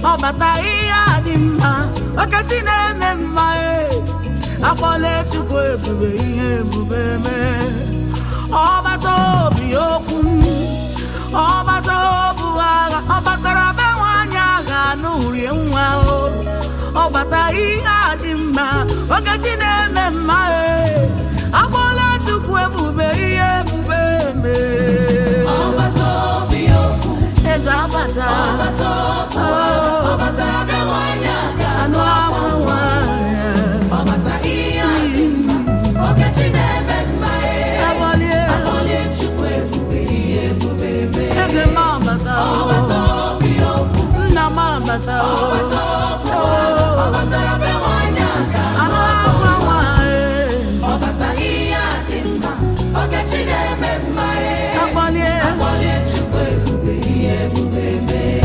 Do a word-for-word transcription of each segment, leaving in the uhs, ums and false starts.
ọbata ihe dị mma ọkachi na-eme mma akpọla Chukwu ebube ihe ebube mee ọbata obi okwu ọbata obu agha ọbatara be nwanyị agha n'urie nwa ọbata ihe dị mma ọkachi na-eme mma akpọla Chukwu ebube ihe ebube mee ọbata obi okwu eze abata ọbatara be nwanyị agha anụ ahụ nwanyị ọbata ihe dị mma ọkachi na-eme mma akpọla Chukwu ebube ihe ebube mee eze m abata ọbata obi okwu nna m abata ọbata ọbatara be nwanyị agha anụ ahụ nwanyị ọbata ihe dị mma ọkachi na-eme mma akpọla Chukwu ebube ihe ebube mee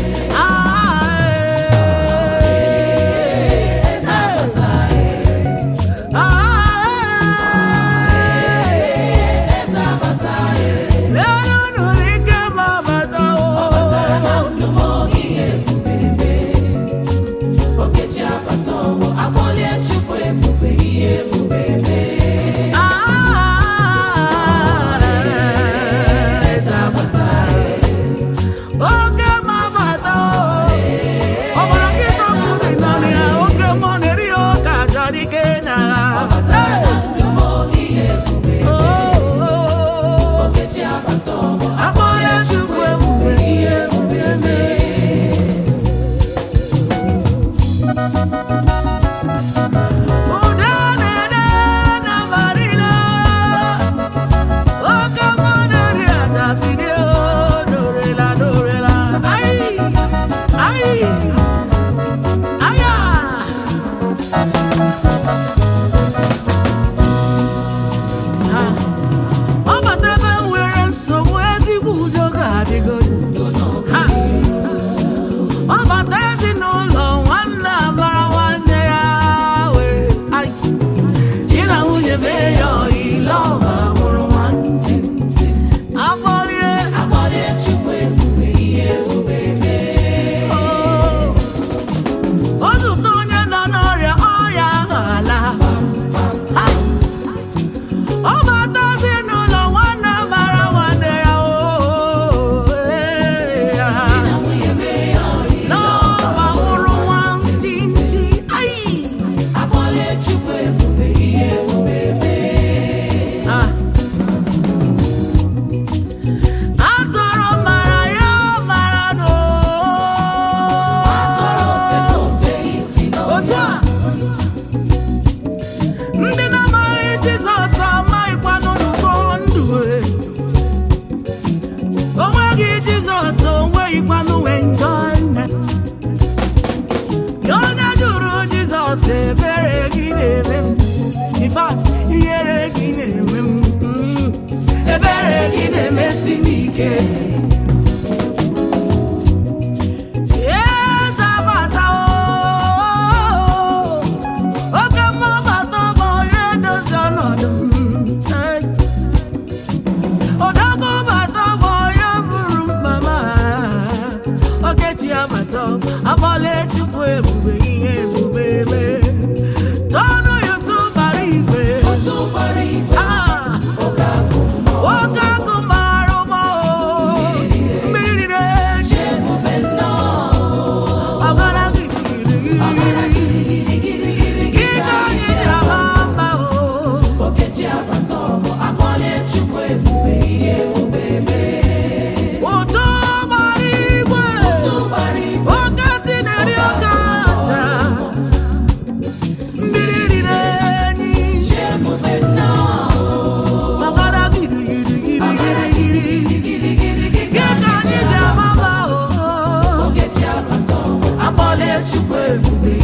akpọla Chukwu ebube ihe ebube mee tọnụ YouTube bara igwe oge agụ mara ụgbọ mmiri reji ọgara gịrịgịrị gị ka anyị ji ama mma okechi abata ọgbọ akpọla Chukwu ebube ihe ebube mee Chukwu ebube